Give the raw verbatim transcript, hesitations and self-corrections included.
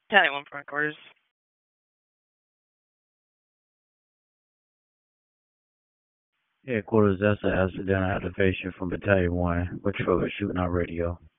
Battalion one front quarters. Headquarters, that's an accidental activation from Battalion one. We're troubleshooting our radio.